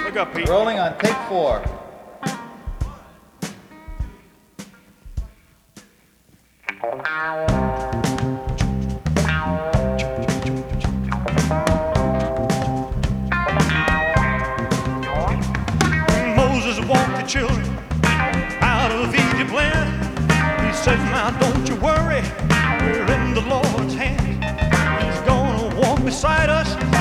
Look up, Pete. Rolling on take 4. Moses walked the children out of Egypt land. He said, now don't you worry, we're in the Lord's hand. He's gonna walk beside us.